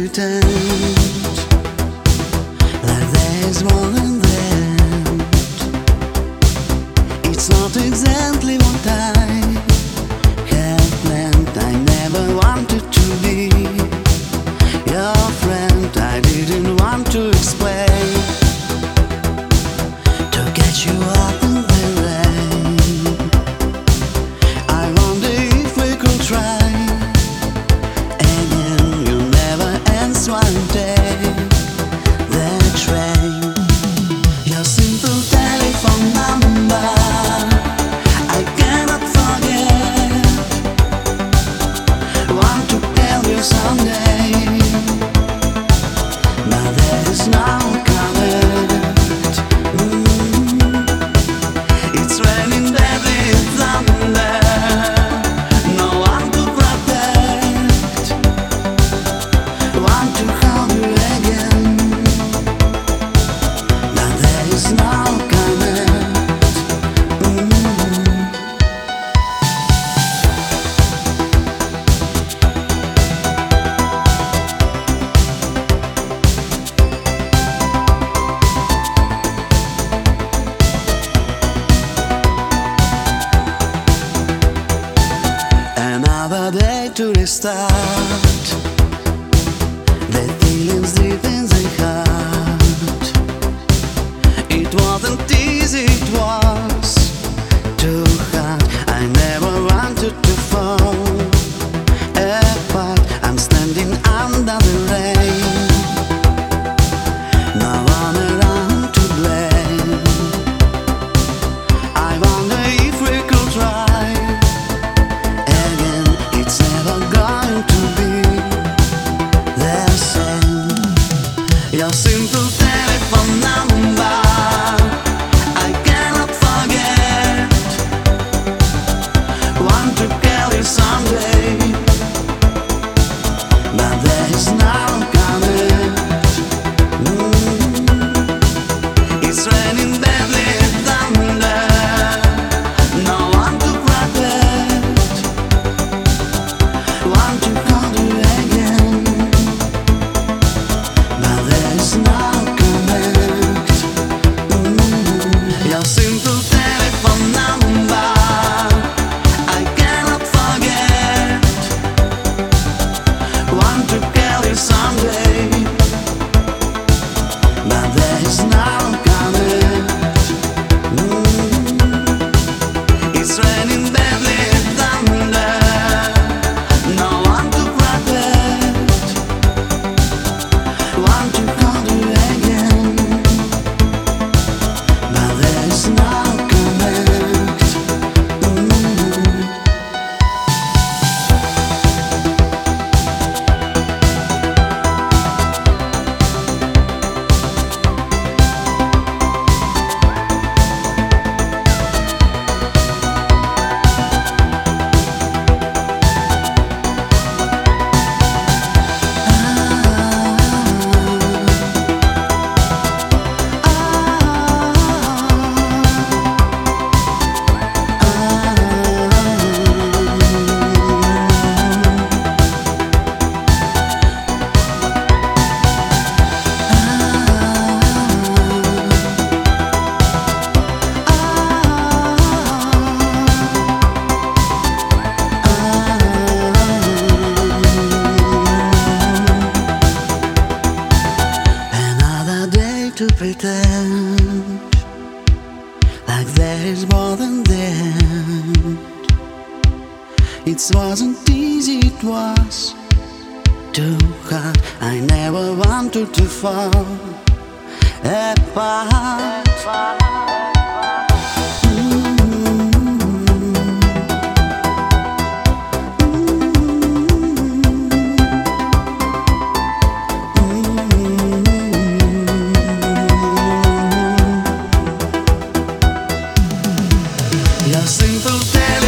pretend like there's more than that. It's not exactly what I had planned. I never wanted to be your friend. I didn't want to explain, to get you up in the rain. I wonder if we could try one day, the train, your simple telephone number, I cannot forget. Want to tell you someday, but there is no comment. It's raining deadly thunder. Another day to restart the feelings deep in the heart. It wasn't easy, it was too hard. I never wanted to fall apart. I'm standing under the rain, no one around to blame. I wonder if we could try. Your simple telephone number, I cannot forget. Want to call you someday, but there is no comment. It's raining deadly thunder, no one to protect. Want to call you again, there's no connect. Your simple telephone number, I cannot forget. Want to call you someday, but there's no connect. It's raining deadly thunder, no one to protect. Want to call you again, but there's no connect. To pretend like there is more than that. It wasn't easy, it was too hard. I never wanted to fall apart. Your simple